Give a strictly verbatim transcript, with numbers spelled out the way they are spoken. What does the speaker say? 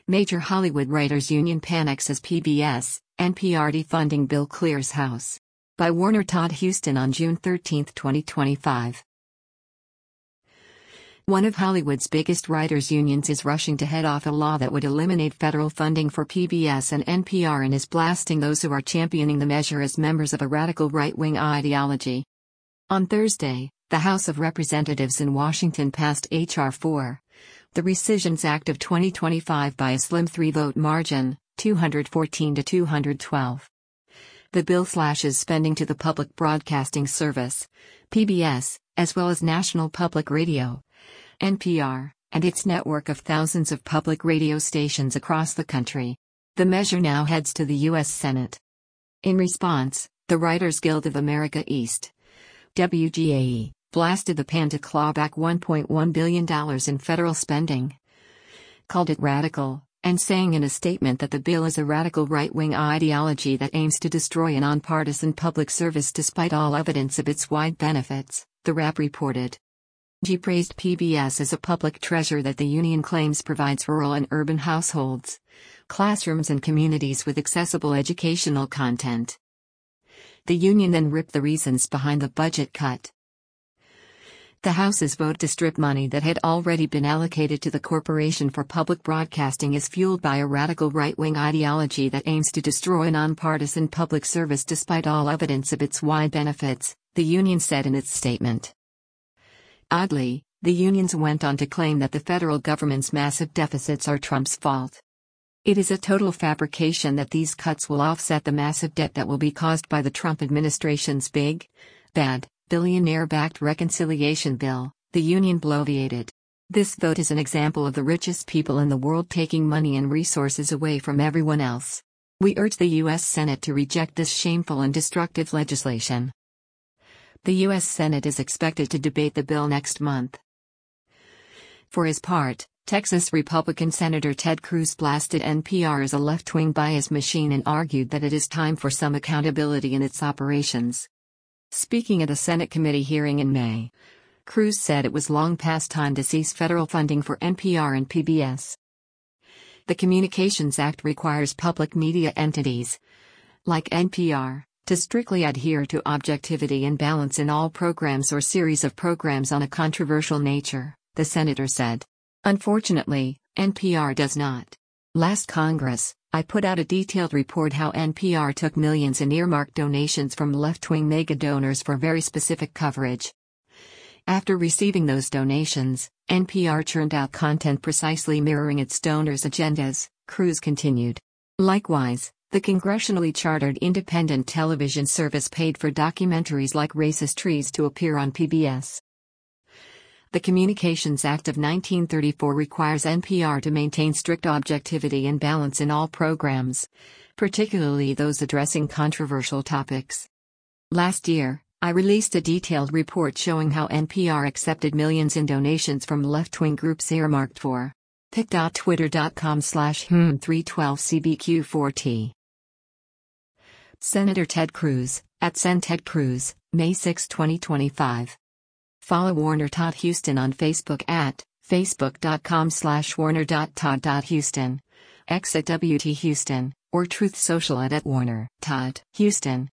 Major Hollywood Writers Union panics as P B S, N P R defunding bill clears House. By Warner Todd Huston on June thirteenth, twenty twenty-five. One of Hollywood's biggest writers' unions is rushing to head off a law that would eliminate federal funding for P B S and N P R and is blasting those who are championing the measure as members of a radical right-wing ideology. On Thursday, the House of Representatives in Washington passed H R four, the Rescissions Act of twenty twenty-five, by a slim three-vote margin, two hundred fourteen to two hundred twelve. The bill slashes spending to the Public Broadcasting Service, P B S, as well as National Public Radio, N P R, and its network of thousands of public radio stations across the country. The measure now heads to the U S Senate. In response, the Writers Guild of America East, W G A E, blasted the pan to claw back one point one billion dollars in federal spending, called it radical, and saying in a statement that the bill is a radical right-wing ideology that aims to destroy a nonpartisan public service despite all evidence of its wide benefits, the Wrap reported. G praised P B S as a public treasure that the union claims provides rural and urban households, classrooms and communities with accessible educational content. The union then ripped the reasons behind the budget cut. The House's vote to strip money that had already been allocated to the Corporation for Public Broadcasting is fueled by a radical right-wing ideology that aims to destroy a nonpartisan public service despite all evidence of its wide benefits, the union said in its statement. Oddly, the unions went on to claim that the federal government's massive deficits are Trump's fault. It is a total fabrication that these cuts will offset the massive debt that will be caused by the Trump administration's big, bad, billionaire-backed reconciliation bill, the union bloviated. This vote is an example of the richest people in the world taking money and resources away from everyone else. We urge the U S Senate to reject this shameful and destructive legislation. The U S Senate is expected to debate the bill next month. For his part, Texas Republican Senator Ted Cruz blasted N P R as a left-wing bias machine and argued that it is time for some accountability in its operations. Speaking at a Senate committee hearing in May, Cruz said it was long past time to cease federal funding for N P R and P B S. The Communications Act requires public media entities, like N P R, to strictly adhere to objectivity and balance in all programs or series of programs on a controversial nature, the senator said. Unfortunately, N P R does not. Last Congress, I put out a detailed report how N P R took millions in earmarked donations from left-wing mega donors for very specific coverage. After receiving those donations, N P R churned out content precisely mirroring its donors' agendas, Cruz continued. Likewise, the congressionally chartered independent television service paid for documentaries like Racist Trees to appear on P B S. The Communications Act of nineteen thirty-four requires N P R to maintain strict objectivity and balance in all programs, particularly those addressing controversial topics. Last year, I released a detailed report showing how N P R accepted millions in donations from left-wing groups earmarked for pic dot twitter dot com slash hmm three twelve C B Q four T. Senator Ted Cruz, at Sen Ted Cruz, May sixth, twenty twenty-five. Follow Warner Todd Huston on Facebook at facebook dot com slash warner dot todd dot huston, X at W T Huston, or Truth Social at, at Warner Todd Huston.